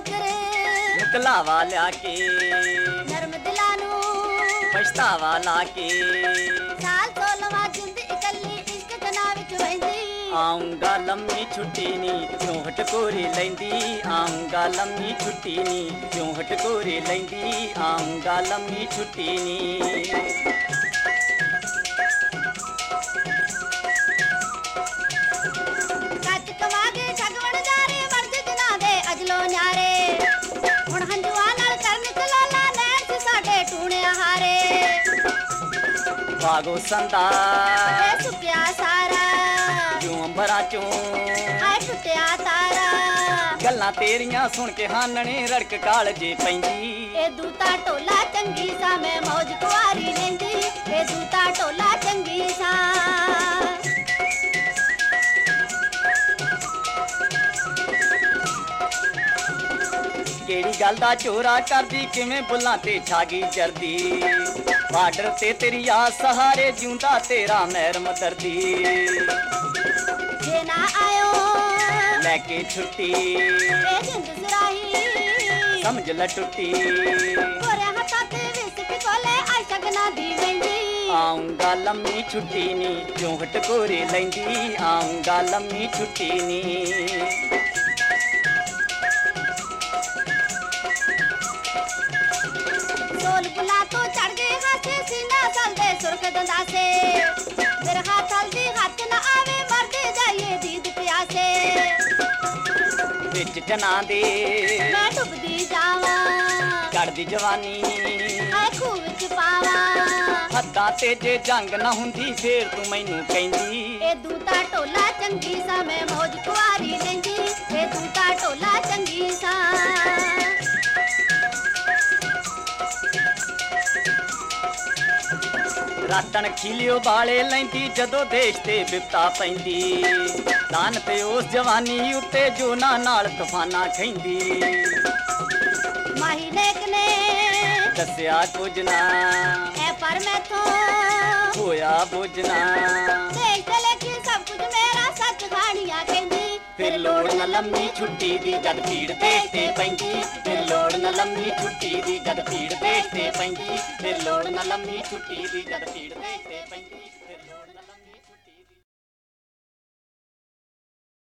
ਠੋਕਰ ਮੁਕਲਾਵਾ ਲਿਆ ਕੇ ਨਰਮ ਦਿਲਾਂ ਨੂੰ ਪਛਤਾਵਾ ਲਾ ਕੇ ਸਾਲ 16ਵਾਂ ਜਿੰਦ ਇਕੱਲੀ ਇਸ਼ਕ ਕਨਾ ਵਿੱਚ ਵਹਿੰਦੀ ਆਉਂਗਾ ਲੰਮੀ ਛੁੱਟੀ ਨੀ ਕਿਉਂ ਹਟਕੋਰੇ ਲੈਂਦੀ ਆਉਂਗਾ ਲੰਮੀ ਛੁੱਟੀ ਨੀ ਕਿਉਂ ਹਟਕੋਰੇ ਲੈਂਦੀ ਆਉਂਗਾ ਲੰਮੀ ਛੁੱਟੀ ਨੀ ਕੱਚ ਕਵਾ ਕੇ ਠਗਵਣ ਜਾਰੇ ਵਰਜ ਦਿਨਾਂ ਦੇ ਅਜਲੋ ਨਿਆਰੇ ਹੁਣ ਹੰਝੂਆਂ ਨਾਲ ਕਰਨ ਚਲਾਲਾ ਨੈਣ ਸੀ ਸਾਡੇ ਟੂਣਿਆ ਹਾਰੇ ਭਾਗੋ ਸੰਦਾ ਇਹ ਸੁੱਕਿਆ ਸਾਰਾ ਕਿਉਂ ਅੰਬਰਾਂ ਚੋਂ ਹਾਏ ਟੁੱਟਿਆ ਤਾਰਾ ਗੱਲਾਂ ਤੇਰੀਆਂ ਸੁਣ ਕੇ ਹਾਨਣੇ ਰੜਕ ਕਾਲਜੇ ਪੈਂਦੀ ਇਹ ਦੂਤਾ ਢੋਲਾ ਚੰਗੀ ਸਾ ਮੈਂ ਮੌਜ ਕੁਆਰੀ ਲੈਂਦੀ ਇਹ ਦੂਤਾ ਢੋਲਾ ਚੰਗੀ ਸਾ ਕਿਹੜੀ ਗੱਲ ਦਾ ਚੋਰਾ ਕਰਦੀ ਕਿਵੇਂ ਬੁੱਲਾਂ ਤੇ ਛਾਗੀ ਜਰਦੀ ਬਾਰਡਰ ਤੇ ਤੇਰੀ ਆ ਸਹਾਰੇ ਜਿਉਂਦਾ ਤੇਰਾ ਮਹਿਰ ਮਦਰਦੀ ਜੇ ਨਾ ਆਇਓ ਲੈ ਕੇ ਛੁੱਟੀ ਇਹ ਜਿੰਦ ਜ਼ਰਾਹੀ ਸਮਝ ਲੈ ਟੁੱਟੀ ਕੋਰੇ ਹੱਥਾਂ ਤੇ ਵਿਸ ਪਿਕੋਲੇ ਆਈ ਸ਼ਗਨਾ ਦੀ ਵੈਂਦੀ ਆਉਂਗਾ ਲੰਮੀ ਛੁੱਟੀ ਨੀ ਕਿਉਂ ਹਟਕੋਰੇ ਲੈਂਦੀ ਆਉਂਗਾ ਲੰਮੀ ਛੁੱਟੀ ਨੀ ਢੋਲ ਬੁਲਾ ਤੋਂ ਚੜ ਗਏ ਹਾਸੇ ਸੀਨਾ ਚਲਦੇ ਸੁਰਖ ਦੰਦਾਸੇ ਮੇਰੇ ਹੱਥ ਹਲਦੀ ਹੱਥ ਨਾ ਆਵੇ ਮਰਦੇ ਜਾਈਏ ਦੀਦ ਪਿਆਸੇ ਵਿੱਚ ਜਨਾਂ ਦੇ ਮੈਂ ਡੁੱਬਦੀ ਜਾਵਾਂ ਚੜਦੀ ਜਵਾਨੀ ਹਾਏ ਖੂਹ ਵਿੱਚ ਪਾਵਾਂ ਹੱਦਾਂ ਤੇ ਜੇ ਜੰਗ ਨਾ ਹੁੰਦੀ ਫੇਰ ਤੂੰ ਮੈਨੂੰ ਕਹਿੰਦੀ ਇਹ ਦੂਤਾ ਢੋਲਾ ਚੰਗੀ ਸਾ ਮੈਂ ਮੌਜ ਕੁਆਰੀ ਲੈਂਦੀ ਇਹ ਦੂਤਾ ਢੋਲਾ ਚੰਗੀ ਸਾ ਰਾਤਣ ਖੀਲਿਓ ਬਾਲੇ ਲੈਂਦੀ ਜਦੋਂ ਦੇਸ਼ ਤੇ ਵਿਪਤਾ ਪੈਂਦੀ ਦਾਨ ਤੇ ਉਸ ਜਵਾਨੀ ਉੱਤੇ ਜੋਨਾ ਨਾਲ ਤੂਫਾਨਾਂ ਖੈਂਦੀ ਮਾਹੀ ਨੇਕ ਨੇ ਦੱਸਿਆ ਕੁਝ ਨਾ ਐ ਪਰ ਮੈਥੋਂ ਹੋਇਆ ਬੁਝਣਾ ਦੇਖ ਤੇ ਲੇਖੀ ਸਭ ਕੁਝ ਮੇਰਾ ਸੱਚ ਖਾਣੀਆਂ ਕਹਿੰਦੀ ਫਿਰ ਲੋੜ ਨਾ ਲੰਮੀ ਛੁੱਟੀ ਦੀ ਜਦ ਭੀੜ ਦੇਸ਼ ਤੇ ਪੈਂਦੀ ਫਿਰ ਲੋੜ ਨਾ ਲੰਮੀ ਛੁੱਟੀ ਦੀ ਜਦ ਭੀੜ ਦੇਸ਼ ਤੇ ਪੈਂਦੀ ਫਿਰ ਲੋੜ ਨਾ ਲੰਮੀ ਛੁੱਟੀ ਦੀ ਜਦ ਭੀੜ ਦੇਸ਼ ਤੇ ਪੈਂਦੀ ਫਿਰ ਲੋੜ ਨਾ ਲੰਮੀ